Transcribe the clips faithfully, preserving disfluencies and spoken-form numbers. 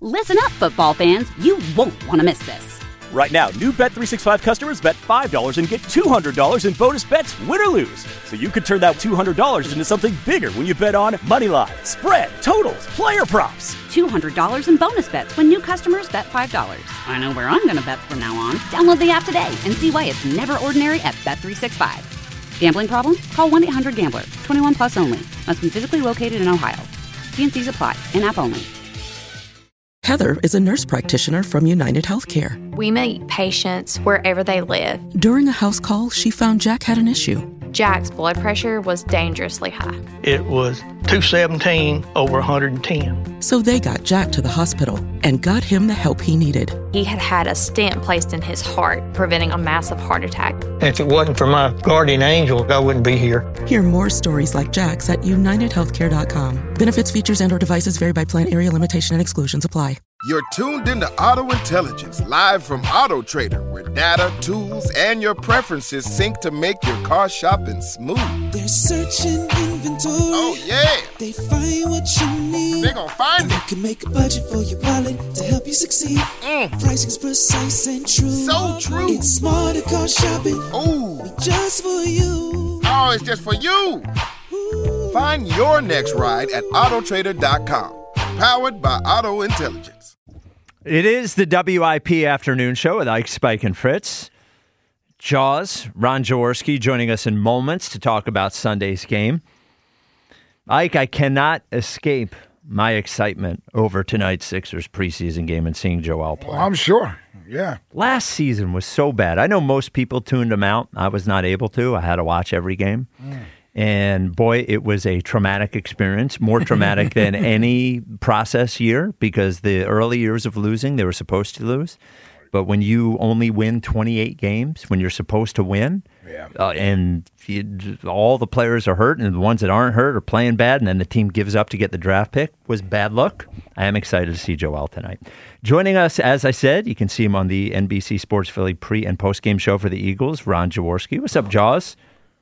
Listen up, football fans. You won't want to miss this. Right now, new Bet three sixty-five customers bet five dollars and get two hundred dollars in bonus bets, win or lose. So you could turn that two hundred dollars into something bigger when you bet on money line, spread, totals, player props. two hundred dollars in bonus bets when new customers bet five dollars. I know where I'm going to bet from now on. Download the app today and see why it's never ordinary at Bet three sixty-five. Gambling problem? Call one eight hundred gambler. twenty-one plus only. Must be physically located in Ohio. T and C's apply. In-app only. Heather is a nurse practitioner from United Healthcare. We meet patients wherever they live. During a house call, she found Jack had an issue. Jack's blood pressure was dangerously high. It was two seventeen over one hundred ten. So they got Jack to the hospital and got him the help he needed. He had had a stent placed in his heart, preventing a massive heart attack. If it wasn't for my guardian angel, I wouldn't be here. Hear more stories like Jack's at united healthcare dot com. Benefits, features, and or devices vary by plan, area, limitation, and exclusions apply. You're tuned into Auto Intelligence, live from Auto Trader, where data, tools, and your preferences sync to make your car shopping smooth. They're searching inventory. Oh, yeah. They find what you need. They're gonna find it. You can make a budget for your wallet to help you succeed. Mm. Pricing's precise and true. So true. It's smarter car shopping. Ooh. Just for you. Oh, it's just for you. Ooh. Find your next ride at auto trader dot com. Powered by Auto Intelligence. It is the W I P Afternoon Show with Ike, Spike, and Fritz. Jaws, Ron Jaworski joining us in moments to talk about Sunday's game. Ike, I cannot escape my excitement over tonight's Sixers preseason game and seeing Joel play. Well, I'm sure, yeah. Last season was so bad. I know most people tuned him out. I was not able to. I had to watch every game. Mm. And boy, it was a traumatic experience, more traumatic than any process year, because the early years of losing, they were supposed to lose. But when you only win twenty-eight games, when you're supposed to win, yeah. uh, and you, all the players are hurt, and the ones that aren't hurt are playing bad, and then the team gives up to get the draft pick, was bad luck. I am excited to see Joel tonight. Joining us, as I said, you can see him on the N B C Sports Philly pre- and post-game show for the Eagles, Ron Jaworski. What's up, Jaws?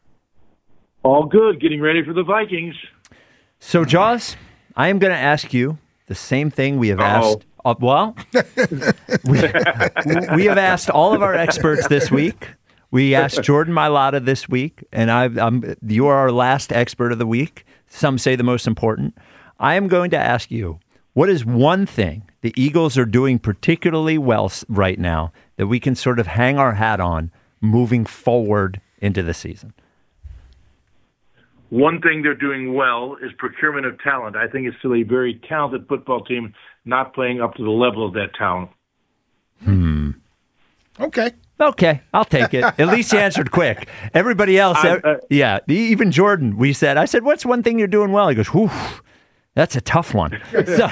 All good. Getting ready for the Vikings. So, Jaws, I am going to ask you the same thing we have Uh-oh. asked. Uh, well, we, we have asked all of our experts this week. We asked Jordan Mailata this week, and I, I'm, you are our last expert of the week. Some say the most important. I am going to ask you, what is one thing the Eagles are doing particularly well right now that we can sort of hang our hat on moving forward into the season? One thing they're doing well is procurement of talent. I think it's still a very talented football team not playing up to the level of that talent. Hmm. Okay. Okay, I'll take it. At least you answered quick. Everybody else, I, uh, yeah, even Jordan, we said, I said, what's one thing you're doing well? He goes, whew, that's a tough one. So,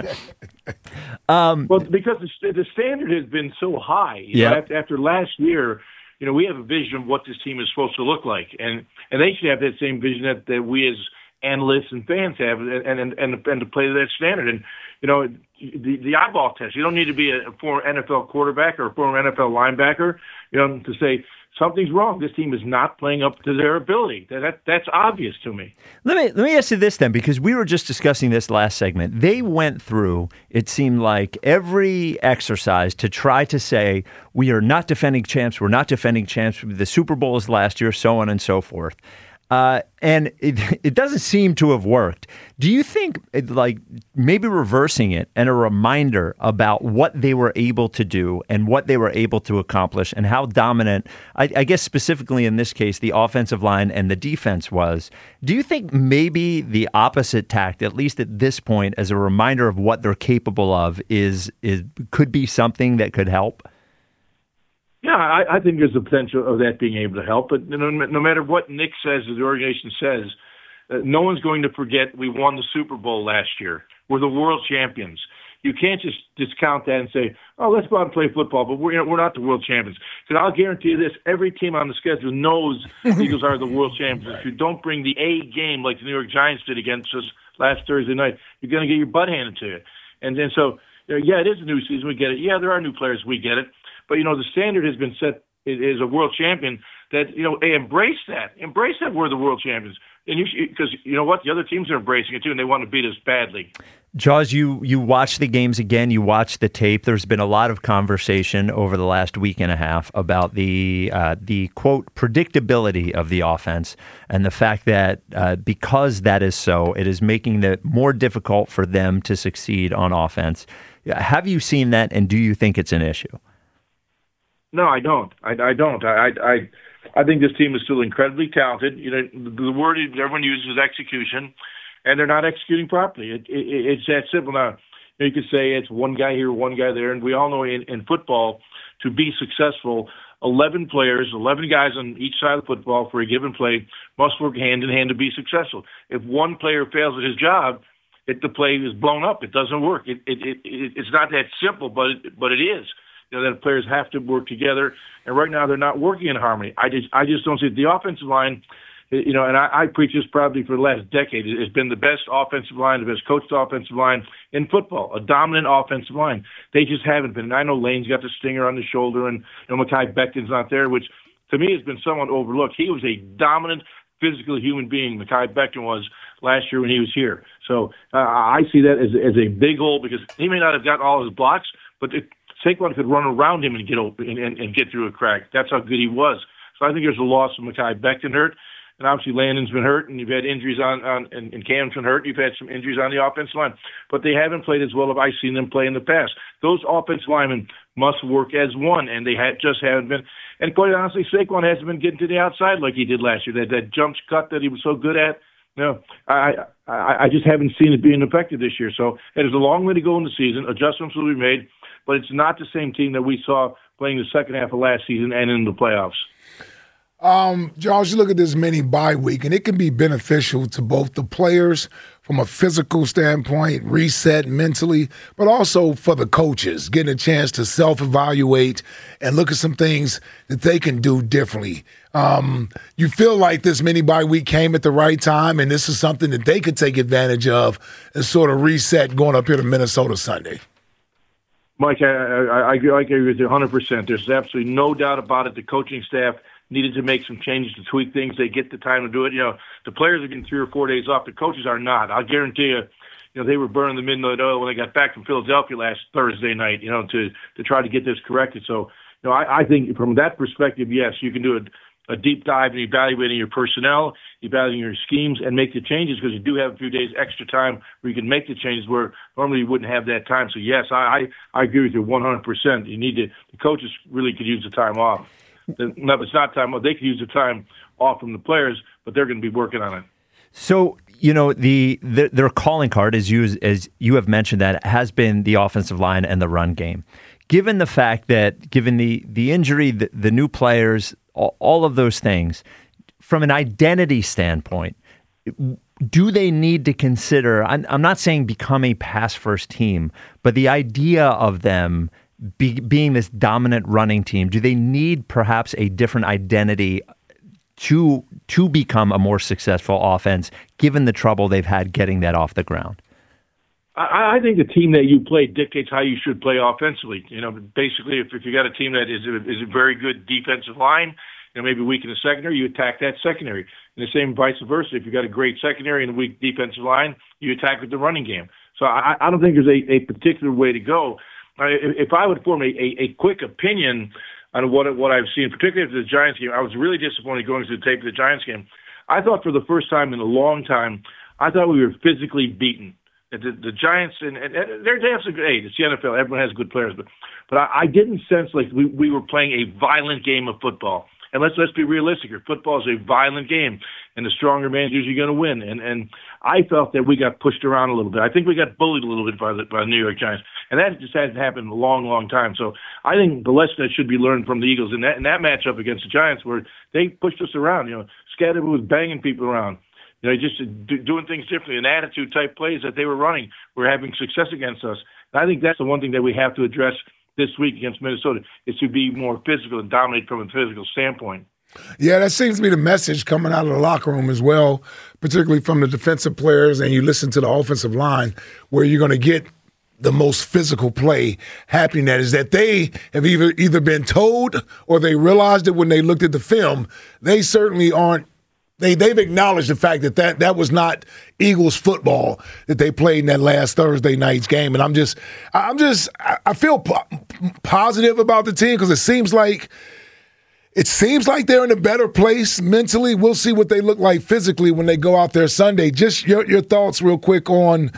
um, well, because the, the standard has been so high. You yeah. know, after, after last year, you know, we have a vision of what this team is supposed to look like, and, and they should have that same vision that, that we as analysts and fans have, and and and, and to play to that standard. And you know, the the eyeball test. You don't need to be a former N F L quarterback or a former N F L linebacker, you know, to say something's wrong. This team is not playing up to their ability. That, that that's obvious to me. Let me let me ask you this then, because we were just discussing this last segment. They went through, it seemed like, every exercise to try to say we are not defending champs. We're not defending champs. The Super Bowl is last year, so on and so forth. Uh, and it, it doesn't seem to have worked. Do you think, like, maybe reversing it and a reminder about what they were able to do and what they were able to accomplish and how dominant, I, I guess specifically in this case, the offensive line and the defense was, do you think maybe the opposite tact, at least at this point, as a reminder of what they're capable of, is is could be something that could help? Yeah, I, I think there's a potential of that being able to help. But you know, no matter what Nick says or the organization says, uh, no one's going to forget we won the Super Bowl last year. We're the world champions. You can't just discount that and say, oh, let's go out and play football, but we're, you know, we're not the world champions. Because I'll guarantee you this, every team on the schedule knows the Eagles are the world champions. If you don't bring the A game like the New York Giants did against us last Thursday night, you're going to get your butt handed to you. And then so, you know, yeah, it is a new season. We get it. Yeah, there are new players. We get it. But, you know, the standard has been set as a world champion that, you know, hey, embrace that. Embrace that we're the world champions. And you because you know what, the other teams are embracing it too, and they want to beat us badly. Jaws, you you watch the games again, you watch the tape. There's been a lot of conversation over the last week and a half about the, uh, the quote, predictability of the offense and the fact that uh, because that is so, it is making it more difficult for them to succeed on offense. Have you seen that, and do you think it's an issue? No, I don't. I, I don't. I, I I think this team is still incredibly talented. You know, the word everyone uses is execution. And they're not executing properly. It, it, it's that simple. Now, you could say it's one guy here, one guy there, and we all know in, in football, to be successful, eleven players, eleven guys on each side of the football for a given play must work hand in hand to be successful. If one player fails at his job, it, the play is blown up. It doesn't work. It, it, it, it, it's not that simple, but it, but it is. You know, that players have to work together, and right now they're not working in harmony. I just I just don't see it. The offensive line. You know, and I, I preach this probably for the last decade. It's been the best offensive line, the best coached offensive line in football, a dominant offensive line. They just haven't been. And I know Lane's got the stinger on the shoulder, and you know, Mekhi Becton's not there, which to me has been somewhat overlooked. He was a dominant physical human being, Mekhi Becton was last year when he was here. So uh, I see that as, as a big hole because he may not have gotten all his blocks, but it, Saquon could run around him and get open and, and, and get through a crack. That's how good he was. So I think there's a loss of Mekhi Becton hurt. And obviously Landon's been hurt, and you've had injuries on, on and, and Cam's been hurt. You've had some injuries on the offensive line. But they haven't played as well as I've seen them play in the past. Those offensive linemen must work as one, and they ha- just haven't been. And quite honestly, Saquon hasn't been getting to the outside like he did last year. That, that jump cut that he was so good at, you know, I, I, I just haven't seen it being effective this year. So there's a long way to go in the season. Adjustments will be made, but it's not the same team that we saw playing the second half of last season and in the playoffs. Um, Josh, you look at this mini bye week, and it can be beneficial to both the players from a physical standpoint, reset mentally, but also for the coaches, getting a chance to self-evaluate and look at some things that they can do differently. Um, you feel like this mini bye week came at the right time, and this is something that they could take advantage of and sort of reset going up here to Minnesota Sunday. Mike, I, I, I agree with you one hundred percent. There's absolutely no doubt about it. The coaching staff needed to make some changes to tweak things. They get the time to do it. You know, the players are getting three or four days off. The coaches are not. I'll guarantee you, you know, they were burning the midnight oil when they got back from Philadelphia last Thursday night, you know, to, to try to get this corrected. So, you know, I, I think from that perspective, yes, you can do a, a deep dive in evaluating your personnel, evaluating your schemes, and make the changes because you do have a few days extra time where you can make the changes where normally you wouldn't have that time. So, yes, I, I, I agree with you one hundred percent. You need to, the coaches really could use the time off. No, it's not time off. They could use the time off from the players, but they're going to be working on it. So, you know, the, the their calling card, as you as you have mentioned, that has been the offensive line and the run game. Given the fact that, given the the injury, the, the new players, all, all of those things, from an identity standpoint, do they need to consider? I'm, I'm not saying become a pass first team, but the idea of them Be, being this dominant running team, do they need perhaps a different identity to to become a more successful offense, given the trouble they've had getting that off the ground? I, I think the team that you play dictates how you should play offensively. You know, basically, if, if you got a team that is a, is a very good defensive line, you know, maybe weak in the secondary, you attack that secondary. And the same vice versa. If you got a great secondary and a weak defensive line, you attack with the running game. So I, I don't think there's a, a particular way to go. If I would form a, a, a quick opinion on what what I've seen, particularly after the Giants game, I was really disappointed going through the tape of the Giants game. I thought for the first time in a long time, I thought we were physically beaten. The, the Giants, and, and they're they have some good, hey, it's the N F L, everyone has good players, but but I, I didn't sense like we, we were playing a violent game of football. And let's let's be realistic here. Football is a violent game, and the stronger man's usually going to win. And and I felt that we got pushed around a little bit. I think we got bullied a little bit by the, by the New York Giants, and that just hasn't happened in a long, long time. So I think the lesson that should be learned from the Eagles in that in that matchup against the Giants, where they pushed us around. You know, Scatterman was banging people around. You know, just do, doing things differently, and attitude type plays that they were running were having success against us. And I think that's the one thing that we have to address this week against Minnesota, is to be more physical and dominate from a physical standpoint. Yeah, that seems to be the message coming out of the locker room as well, particularly from the defensive players, and you listen to the offensive line, where you're going to get the most physical play happening. That is that they have either, either been told or they realized it when they looked at the film. They certainly aren't They, they've acknowledged the fact that, that that was not Eagles football that they played in that last Thursday night's game. And I'm just, I'm just, I feel po- positive about the team because it seems like, it seems like they're in a better place mentally. We'll see what they look like physically when they go out there Sunday. Just your, your thoughts real quick on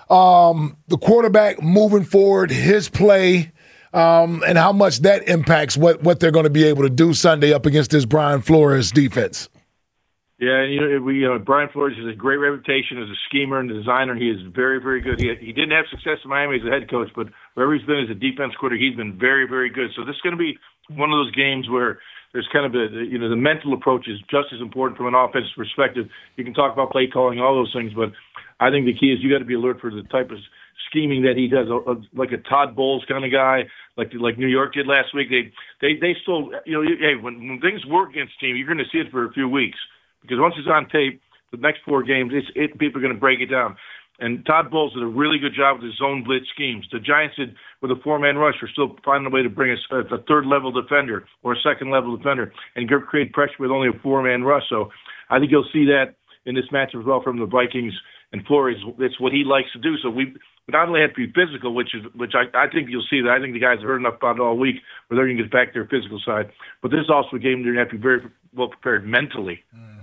um, the quarterback moving forward, his play, um, and how much that impacts what, what they're going to be able to do Sunday up against this Brian Flores defense. Yeah, you know, we, you know, Brian Flores has a great reputation as a schemer and designer. He is very, very good. He he didn't have success in Miami as a head coach, but wherever he's been as a defense coordinator, he's been very, very good. So this is going to be one of those games where there's kind of a, you know, the mental approach is just as important from an offensive perspective. You can talk about play calling, all those things, but I think the key is you got to be alert for the type of scheming that he does, a, a, like a Todd Bowles kind of guy, like like New York did last week. They they they still, you know, hey, when, when things work against a team, you're going to see it for a few weeks. Because once it's on tape, the next four games, it's, it, people are going to break it down. And Todd Bowles did a really good job with his zone blitz schemes. The Giants did with a four-man rush are still finding a way to bring a, a third-level defender or a second-level defender and create pressure with only a four-man rush. So I think you'll see that in this matchup as well from the Vikings and Flores. It's what he likes to do. So we not only have to be physical, which is which I, I think you'll see that. I think the guys have heard enough about it all week where they're going to get back to their physical side. But this is also a game they're going to have to be very well prepared mentally.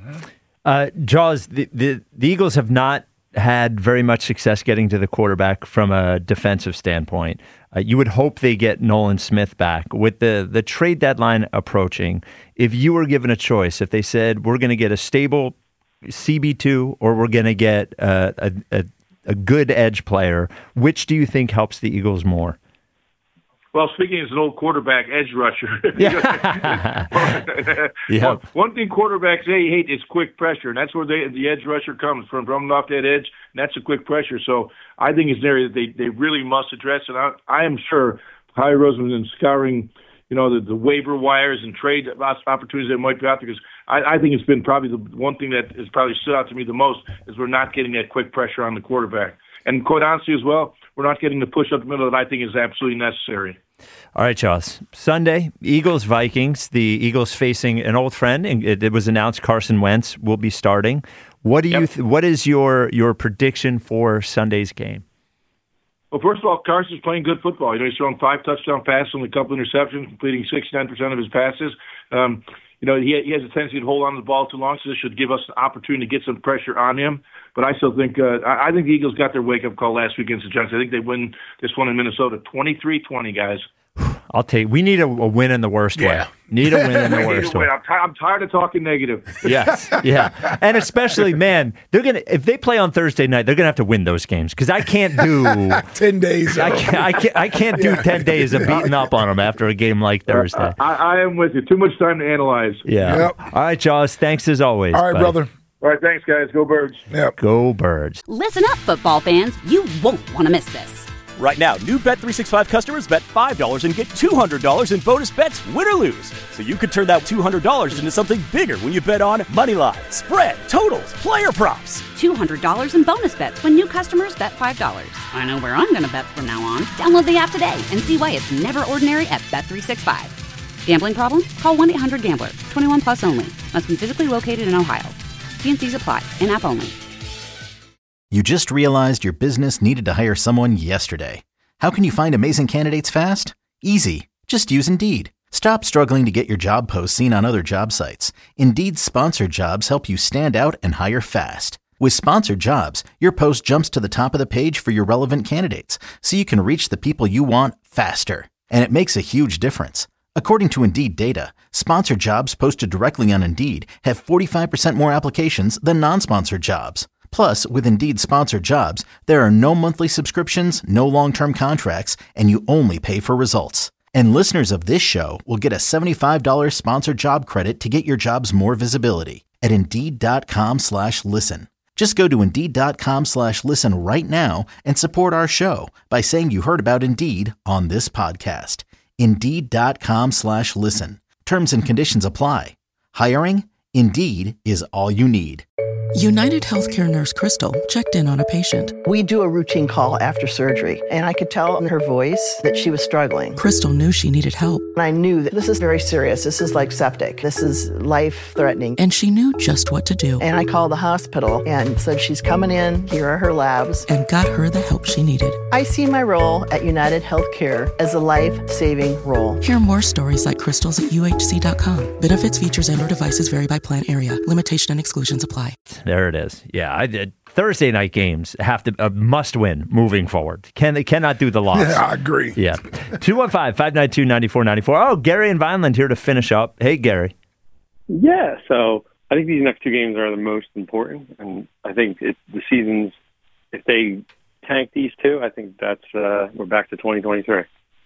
Uh, Jaws, the, the, the Eagles have not had very much success getting to the quarterback from a defensive standpoint. Uh, you would hope they get Nolan Smith back. With the, the trade deadline approaching, if you were given a choice, if they said we're going to get a stable C B two or we're going to get uh, a, a, a good edge player, which do you think helps the Eagles more? Well, speaking as an old quarterback edge rusher, yeah. yeah. One, one thing quarterbacks they hate is quick pressure, and that's where they, the edge rusher comes from, from off that edge, and that's a quick pressure. So I think it's an area that they, they really must address, and I, I am sure Howie Roseman is scouring, you know, the, the waiver wires and trade opportunities that might be out there, because I, I think it's been probably the one thing that has probably stood out to me the most is we're not getting that quick pressure on the quarterback. And quite honestly as well, we're not getting the push up the middle that I think is absolutely necessary. All right, Charles. Sunday, Eagles, Vikings. The Eagles facing an old friend. And it, it was announced Carson Wentz will be starting. What do yep. you? Th- what is your your prediction for Sunday's game? Well, first of all, Carson's playing good football. You know, he's thrown five touchdown passes, only a couple interceptions, completing sixty-nine percent of his passes. Um, you know, he, he has a tendency to hold on to the ball too long, so this should give us an opportunity to get some pressure on him. But I still think uh, I, I think the Eagles got their wake-up call last week against the Giants. I think they win this one in Minnesota, twenty-three twenty, guys. I'll take. We need a, a win in the worst yeah. way. Need a win in the worst way. I'm, t- I'm tired of talking negative. Yes, yeah, and especially, man, they're gonna if they play on Thursday night, they're gonna have to win those games because I can't do ten days. I can't. I can't, I can't do yeah. ten days of beating up on them after a game like Thursday. Uh, I, I am with you. Too much time to analyze. Yeah. Yep. All right, Jaws. Thanks as always. All right, buddy. brother. All right, thanks, guys. Go Birds. Yep. Go Birds. Listen up, football fans. You won't want to miss this. Right now, new Bet three sixty-five customers bet five dollars and get two hundred dollars in bonus bets, win or lose. So you could turn that two hundred dollars into something bigger when you bet on Moneyline, spread, totals, player props. two hundred dollars in bonus bets when new customers bet five dollars. I know where I'm going to bet from now on. Download the app today and see why it's never ordinary at Bet three sixty-five. Gambling problem? Call one eight hundred gambler. twenty-one plus only. Must be physically located in Ohio. T and C's apply. In-app only. You just realized your business needed to hire someone yesterday. How can you find amazing candidates fast? Easy. Just use Indeed. Stop struggling to get your job posts seen on other job sites. Indeed's sponsored jobs help you stand out and hire fast. With sponsored jobs, your post jumps to the top of the page for your relevant candidates, so you can reach the people you want faster. And it makes a huge difference. According to Indeed data, sponsored jobs posted directly on Indeed have forty-five percent more applications than non-sponsored jobs. Plus, with Indeed sponsored jobs, there are no monthly subscriptions, no long-term contracts, and you only pay for results. And listeners of this show will get a seventy-five dollars sponsored job credit to get your jobs more visibility at Indeed.com slash listen. Just go to Indeed.com slash listen right now and support our show by saying you heard about Indeed on this podcast. Indeed.com slash listen. Terms and conditions apply. Hiring? Indeed is all you need. United Healthcare nurse Crystal checked in on a patient. We do a routine call after surgery, and I could tell in her voice that she was struggling. Crystal knew she needed help. And I knew that this is very serious. This is like septic. This is life-threatening. And she knew just what to do. And I called the hospital and said, she's coming in. Here are her labs. And got her the help she needed. I see my role at United Healthcare as a life-saving role. Hear more stories like Crystal's at U H C dot com. Benefits, features, and or devices vary by plan area. Limitation and exclusions apply. There it is. Yeah, I did. Thursday night games have to uh, must win moving forward. Can they cannot do the loss? Yeah, I agree. Yeah. two one five, five nine two, nine four nine four. Oh, Gary and Vineland here to finish up. Hey, Gary. Yeah, so I think these next two games are the most important, and I think it, the seasons, if they tank these two, I think that's uh, we're back to twenty twenty-three.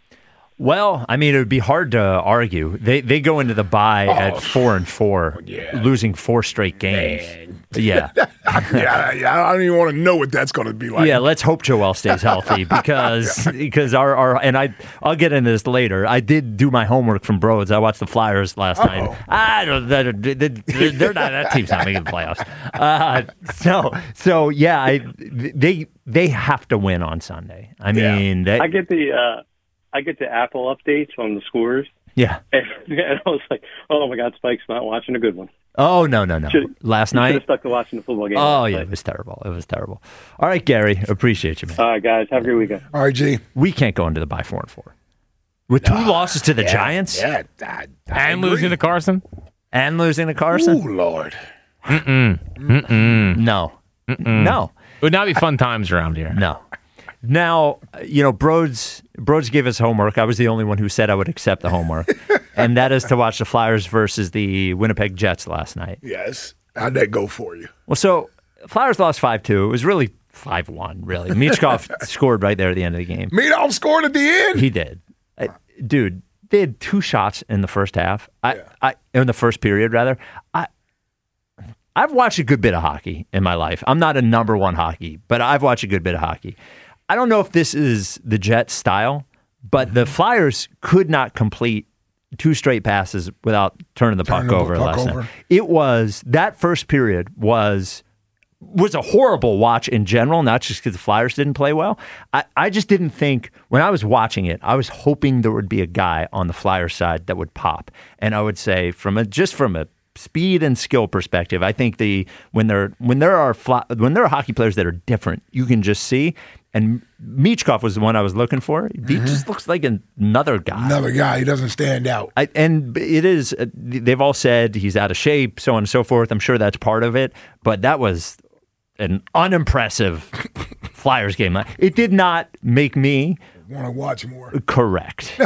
Well, I mean, it would be hard to argue. They they go into the bye Oh, at four and four, yeah. losing four straight games. Yeah. yeah, yeah, I don't even want to know what that's going to be like. Yeah, let's hope Joel stays healthy because because our, our and I I'll get into this later. I did do my homework from Broads. I watched the Flyers last Uh-oh. night. I don't. They're, they're not. That team's not making the playoffs. Uh, so so yeah, I they they have to win on Sunday. I mean, they, I get the uh, I get the Apple updates on the scores. Yeah. And, and I was like, oh my God, Spike's not watching a good one. Oh no no no! Should, Last should night, have stuck to watching the football game. oh yeah, it was terrible. It was terrible. All right, Gary, appreciate you, man. All right, guys, have a good weekend. All right, G. We can't go into the bye four and four with two No, losses to the yeah, Giants. Yeah, I, I And agree. losing to Carson. And losing to Carson. Ooh, Lord. Mm-mm. Mm-mm. No, Mm-mm. no, It would not be fun times around here. no. Now, you know, Broads, Broads gave us homework. I was the only one who said I would accept the homework. And that is to watch the Flyers versus the Winnipeg Jets last night. Yes. How'd that go for you? Well, so Flyers lost five two. It was really five one, really. Michkov scored right there at the end of the game. Meathoff scored at the end? He did. Uh, dude, they had two shots in the first half. I, yeah. I in the first period, rather. I, I've watched a good bit of hockey in my life. I'm not a number one hockey, but I've watched a good bit of hockey. I don't know if this is the Jets style, but the Flyers could not complete two straight passes without turning the turning puck over the puck last over. night. It was, that first period was was a horrible watch in general, not just because the Flyers didn't play well. I, I just didn't think, when I was watching it, I was hoping there would be a guy on the Flyers side that would pop. And I would say, from a just from a speed and skill perspective, I think the when there when there are fly, when there are hockey players that are different, you can just see. And Michkov was the one I was looking for. He mm-hmm. just looks like another guy. Another guy. He doesn't stand out. I, and it is. Uh, they've all said he's out of shape, so on and so forth. I'm sure that's part of it. But that was an unimpressive Flyers game. It did not make me want to watch more. Correct.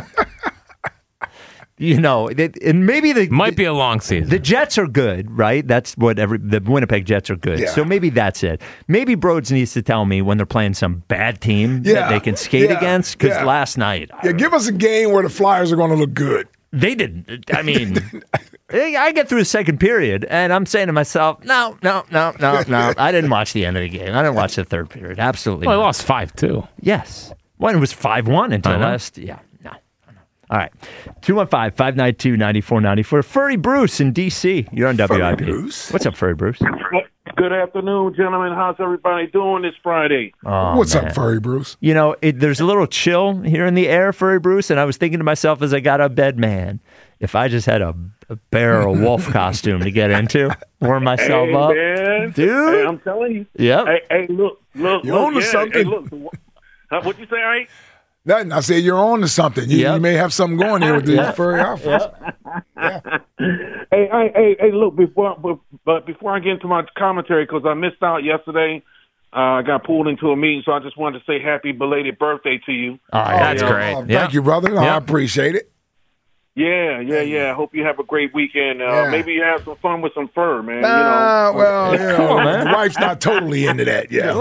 You know, it, and maybe the might be a long season. The Jets are good, right? That's what every the Winnipeg Jets are good. Yeah. So maybe that's it. Maybe Broads needs to tell me when they're playing some bad team yeah. that they can skate yeah. against. Because yeah. last night, yeah, give us a game where the Flyers are going to look good. They didn't. I mean, I get through the second period, and I'm saying to myself, no, no, no, no, no. I didn't watch the end of the game. I didn't watch the third period. Absolutely. Well, not. I lost five two. Yes. Well, it was five one until last. Yeah. All right. two one five, five nine two, nine four nine four. Furry Bruce in D C. You're on W I P. Bruce. What's up, Furry Bruce? Good afternoon, gentlemen. How's everybody doing this Friday? Oh, What's man. up, Furry Bruce? You know, it, there's a little chill here in the air, Furry Bruce, and I was thinking to myself as I got out of bed, man, if I just had a, a bear or a wolf costume to get into, warm myself hey, up. Man. Dude. Hey, I'm telling you. Yep. Hey, hey look, look, You look. on to yeah, something? Hey, look. Huh, what'd you say, all right? Nothing. I said you're on to something. You, yep. you may have something going here with the yep. furry outfits. Yeah. Hey, hey, hey, hey, look, before, but before I get into my commentary, because I missed out yesterday, uh, I got pulled into a meeting, so I just wanted to say happy belated birthday to you. Oh, that's you know, great. Oh, yeah. Thank you, brother. No, yeah. I appreciate it. Yeah, yeah, yeah. I hope you have a great weekend. Uh, Yeah. Maybe you have some fun with some fur, man. Nah, you know. well, you know, the wife's not totally into that. Yeah.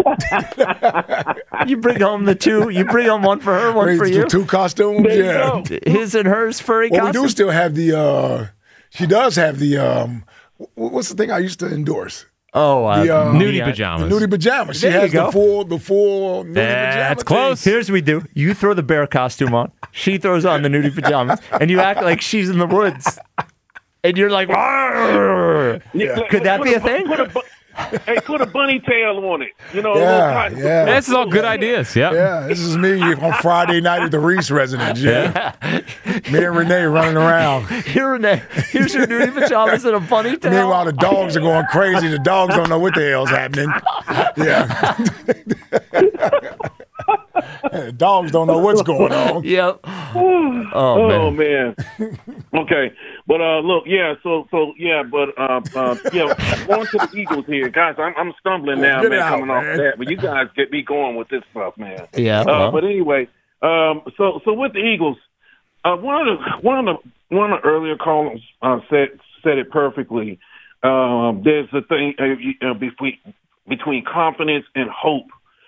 You bring home the two. You bring home one for her, one for you. Two costumes. There you Yeah. go. His and hers furry Well, costume. we do still have the. Uh, she does have the. Um, what's the thing I used to endorse? Oh, uh, The, uh, Nudie the, uh, pajamas. The nudie pajamas. She There you has go. the full, the full nudie That's pajama close. thing. Here's what we do. You throw the bear costume on. She throws on the nudie pajamas. And you act like she's in the woods. and you're like, "Arr!" Yeah. Could that Put be a a- thing? Put a, bu- hey, put a bunny tail on it. You know, a Yeah, little cotton- yeah. This is all good ideas. Yeah. Yeah, this is me on Friday night at the Reese residence. Yeah. Me and Renee running around. Here, Renee, here's your new pajamas and a bunny tail. Meanwhile, the dogs are going crazy. The dogs don't know what the hell's happening. Yeah. The dogs don't know what's going on. Yep. Oh, Oh, man. Okay, but uh, look, yeah. So, so yeah, but uh, uh yeah, on to the Eagles here, guys. I'm, I'm stumbling now, Get man, it out, coming off man. that. But you guys get me going with this stuff, man. Yeah, Uh, well. but anyway, um, so so with the Eagles, uh, one of the one of the one of the earlier callers uh, said said it perfectly. Um, there's a thing uh, you- uh, between between confidence and hope.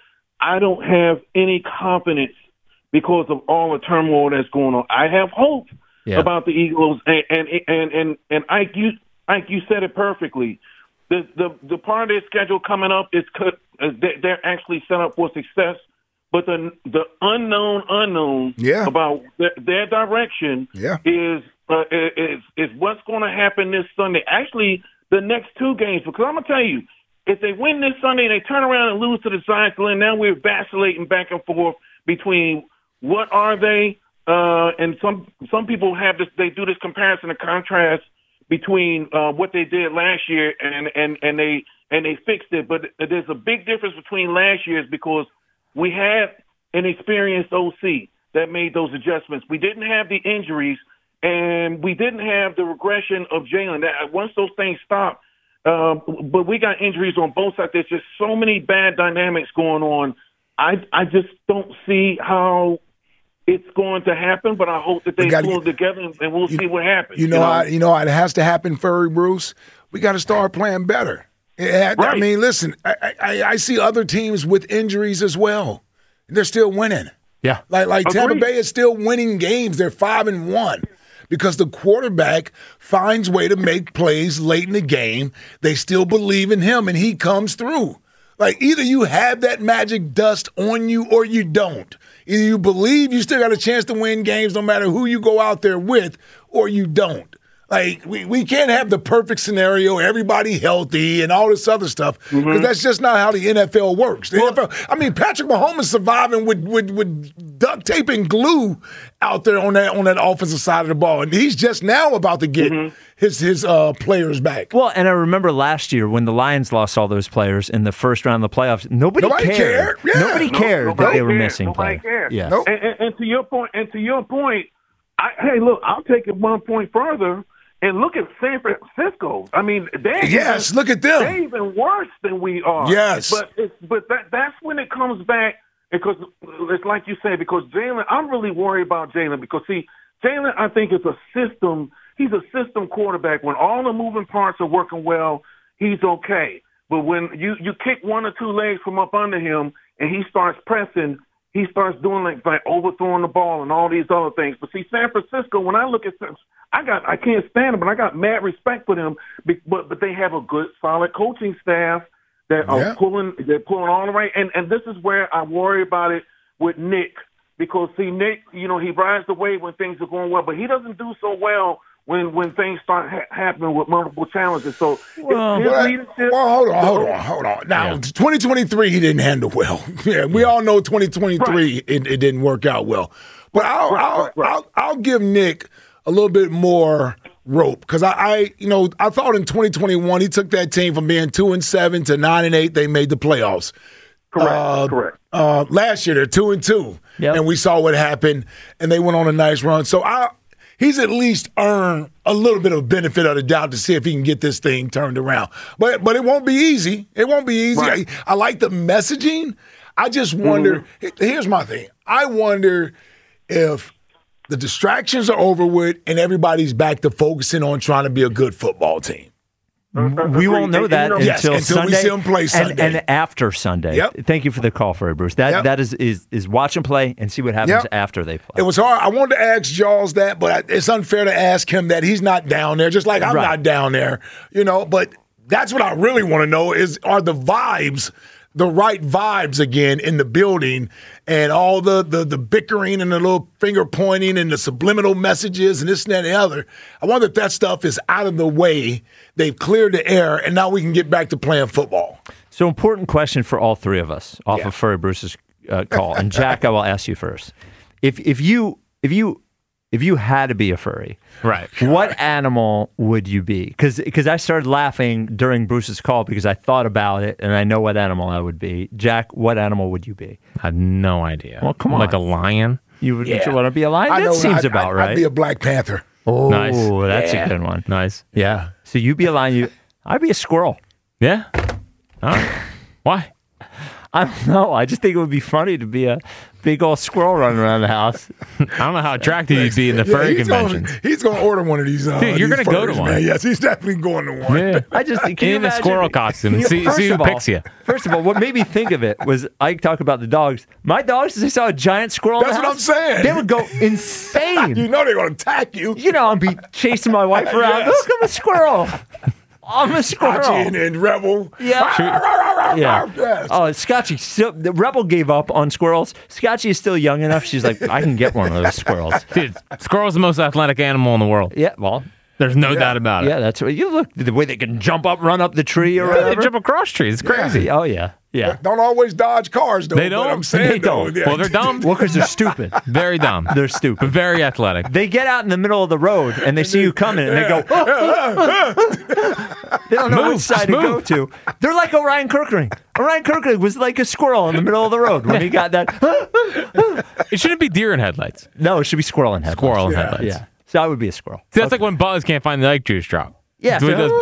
I don't have any confidence because of all the turmoil that's going on. I have hope Yeah. about the Eagles, and and and and, and Ike, you Ike, you said it perfectly. The the the part of their schedule coming up is cut. Uh, they- they're actually set up for success, but the the unknown unknown Yeah. about their, their direction Yeah. is uh, is is what's going to happen this Sunday. Actually, the next two games, because I'm gonna tell you. If they win this Sunday and they turn around and lose to the Giants, then now we're vacillating back and forth between what are they, uh, and some some people have this. They do this comparison and contrast between uh, what they did last year and, and, and they and they fixed it. But there's a big difference between last year's because we had an experienced O C that made those adjustments. We didn't have the injuries and we didn't have the regression of Jalen. That once those things stopped. Um, but we got injuries on both sides. There's just so many bad dynamics going on. I I just don't see how it's going to happen. But I hope that they gotta pull get- it together and, and we'll see what happens. You know, how, you know how it has to happen, Furry Bruce? We got to start playing better. It had- I Right. mean, listen, I, I, I see other teams with injuries as well. They're still winning. Yeah. Like like Tampa Agreed. Bay is still winning games. They're five and one because the quarterback finds way to make plays late in the game. They still believe in him, and he comes through. Like either you have that magic dust on you or you don't. Either you believe you still got a chance to win games no matter who you go out there with, or you don't. Like, we, we can't have the perfect scenario, everybody healthy and all this other stuff, because Mm-hmm. that's just not how the N F L works. The N F L, I mean, Patrick Mahomes is surviving with, with, with duct tape and glue out there on that on that offensive side of the ball, and he's just now about to get Mm-hmm. his his uh, players back. Well, and I remember last year when the Lions lost all those players in the first round of the playoffs. Nobody, Nobody cared. cared. Yeah. Nobody No- cared nobody that they were cared. missing Nobody players. cared. Yeah. Nope. And, and, and to your point, and to your point, I, hey, look, I'll take it one point further and look at San Francisco. I mean, they Yes, even, look at them. They're even worse than we are. Yes. but it's, but that that's when it comes back because it's like you said because Jalen, I'm really worried about Jalen because see, Jalen, I think is a system. He's a system quarterback. When all the moving parts are working well, he's okay. But when you you kick one or two legs from up under him and he starts pressing. He starts doing like, like overthrowing the ball and all these other things. But see, San Francisco, when I look at them, I got I can't stand them, but I got mad respect for them. But but they have a good, solid coaching staff that are Yeah. pulling they're pulling all the right. And and this is where I worry about it with Nick because see, Nick, you know, he rides the wave when things are going well, but he doesn't do so well when when things start ha- happening with multiple challenges. So Well, his Well, leadership. well, hold on, hold on, hold on. Now, twenty twenty-three, he didn't handle well. Yeah, we all know twenty twenty-three, it, it didn't work out well. But I'll, Right, I'll, right, right. I'll, I'll give Nick a little bit more rope because I, I, you know, I thought in twenty twenty-one he took that team from being two and seven to nine and eight. They made the playoffs. Correct, Uh, correct. Uh, last year they're two and two, Yep. and we saw what happened, and they went on a nice run. So I, he's at least earned a little bit of benefit of the doubt to see if he can get this thing turned around. But but it won't be easy. It won't be easy. Right. I, I like the messaging. I just wonder. Mm-hmm. Here's my thing. I wonder if the distractions are over with and everybody's back to focusing on trying to be a good football team. We won't know that Yes, until, until we Sunday, see him play and- Sunday. And, after Sunday. Yep. Thank you for the call, Furry Bruce. That Yep. that is, is is watch them play and see what happens Yep. after they play. It was hard. I wanted to ask Jaws that, but it's unfair to ask him that. He's not down there, just like I'm Right. not down there, you know. But that's what I really want to know is are the vibes the right vibes again in the building? and all the, the the bickering and the little finger pointing and the subliminal messages and this and that and the other. I wonder if that stuff is out of the way. They've cleared the air, and now we can get back to playing football. So, important question for all three of us off Yeah. of Furry Bruce's uh, call. And Jack, I will ask you first. If if you if you if you had to be a furry, right? What animal would you be? Because because I started laughing during Bruce's call because I thought about it and I know what animal I would be. Jack, what animal would you be? I had no idea. Well, come on, Like a lion? You would Yeah. you want to be a lion? I That know, seems I'd- about I'd- right. I'd be a Black Panther. Oh, Nice. that's Yeah. a good one. Nice. Yeah. So you be a lion. You, I'd be a squirrel. Yeah. All right. Why? I don't know. I just think it would be funny to be a big old squirrel running around the house. I don't know how attractive you'd be in the furry he's conventions. Gonna, he's going to order one of these. Uh, Dude, you're these gonna go to furries, one. Man. Yes, he's definitely going to one. Yeah. I just can you In a imagine- squirrel costume. Can you- See- first see who of all- picks you. First of all, what made me think of it was I talk about the dogs. My dogs, they saw a giant squirrel. in That's the what I'm house, saying. They would go insane. You know they're going to attack you. You know, I'd be chasing my wife around. Yes. Look, I'm a squirrel. I'm a squirrel. Scotchy and, and Rebel. Yeah. Yeah. Yes. Oh, Scotchy. Still, the Rebel gave up on squirrels. Scotchy is still young enough. She's like, I can get one of those squirrels. Dude, squirrel's the most athletic animal in the world. Yeah, well, There's no yeah. doubt about it. Yeah, that's what you look. The way they can jump up, run up the tree, or Yeah, they whatever. jump across trees. It's crazy. Oh yeah, yeah. Don't always dodge cars, though. They but don't. I'm saying, They though, don't. yeah. Well, they're dumb. Well, because they're stupid. Very dumb. They're But stupid. very athletic. They get out in the middle of the road and they see you coming and they go. They don't know Move, which side just to go move. to. They're like Orion Kirkering. Orion Kirkering was like a squirrel in the middle of the road when he got that. It shouldn't be deer in headlights. No, it should be squirrel in headlights. Squirrel in Yeah. headlights. Yeah. So I would be a squirrel. See, that's like when Buzz can't find the egg juice drop. Yeah. So he does,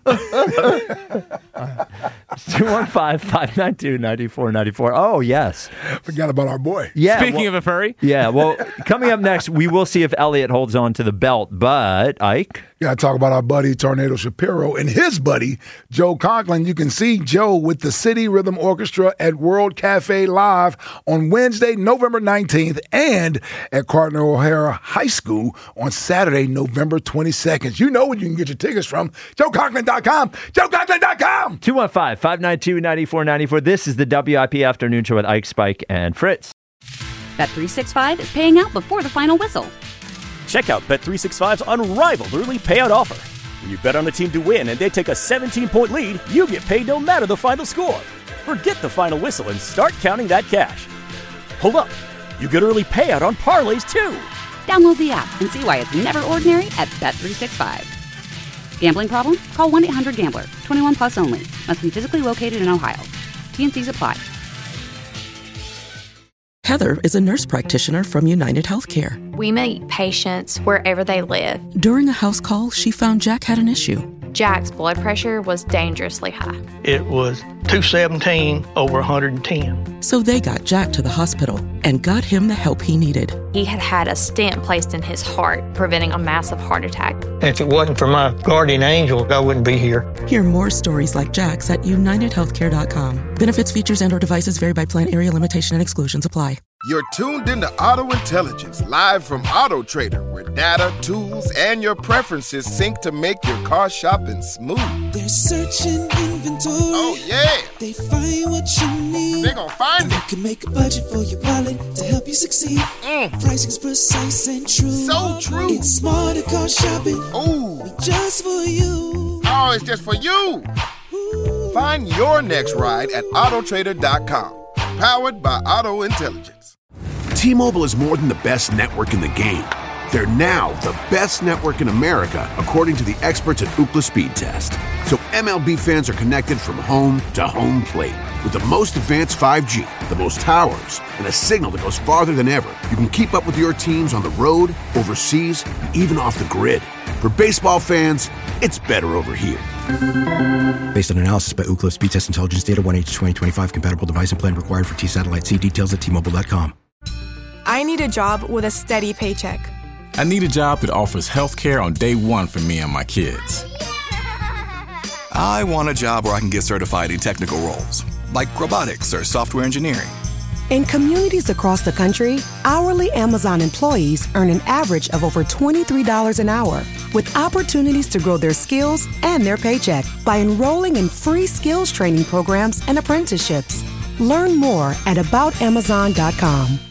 two one five, five nine two, nine four nine four. Oh, yes. Forgot about our boy. Yeah. Speaking well, of a furry, yeah. Well, coming up next, we will see if Elliot holds on to the belt. But, Ike. Got to talk about our buddy Tornado Shapiro and his buddy Joe Conklin. You can see Joe with the City Rhythm Orchestra at World Cafe Live on Wednesday, November nineteenth, and at Cardinal O'Hara High School on Saturday, November twenty-second. You know where you can get your tickets from. Joe Conklin dot com. Joe Conklin dot com. two one five, five nine two, nine four nine four. This is the W I P Afternoon Show with Ike, Spike, and Fritz. Bet three sixty-five is paying out before the final whistle. Check out Bet three sixty-five's unrivaled early payout offer. When you bet on a team to win and they take a seventeen-point lead, you get paid no matter the final score. Forget the final whistle and start counting that cash. Hold up. You get early payout on parlays, too. Download the app and see why it's never ordinary at Bet three sixty-five. Gambling problem? Call one eight hundred gambler. twenty-one plus only. Must be physically located in Ohio. T N Cs apply. Heather is a nurse practitioner from United Healthcare. We meet patients wherever they live. During a house call, she found Jack had an issue. Jack's blood pressure was dangerously high. It was two seventeen over one hundred ten. So they got Jack to the hospital and got him the help he needed. He had had a stent placed in his heart, preventing a massive heart attack. If it wasn't for my guardian angel, I wouldn't be here. Hear more stories like Jack's at united healthcare dot com. Benefits, features, and or devices vary by plan, area limitation, and exclusions apply. You're tuned into Auto Intelligence, live from Auto Trader, where data, tools, and your preferences sync to make your car shopping smooth. They're searching inventory. Oh, yeah. They find what you need. They gon' find and it. You can make a budget for your wallet to help you succeed. Mm. Pricing's precise and true. So true. It's smarter car shopping. Ooh. Just for you. Oh, it's just for you. Ooh. Find your next ride at auto trader dot com. Powered by Auto Intelligence. T-Mobile is more than the best network in the game. They're now the best network in America, according to the experts at Ookla Speed Test. So M L B fans are connected from home to home plate. With the most advanced five G, the most towers, and a signal that goes farther than ever, you can keep up with your teams on the road, overseas, and even off the grid. For baseball fans, it's better over here. Based on analysis by Ookla Speed Test Intelligence Data, one H twenty twenty-five compatible device and plan required for T-Satellite. See details at T Mobile dot com. I need a job with a steady paycheck. I need a job that offers health care on day one for me and my kids. I want a job where I can get certified in technical roles, like robotics or software engineering. In communities across the country, hourly Amazon employees earn an average of over twenty-three dollars an hour, with opportunities to grow their skills and their paycheck by enrolling in free skills training programs and apprenticeships. Learn more at about amazon dot com.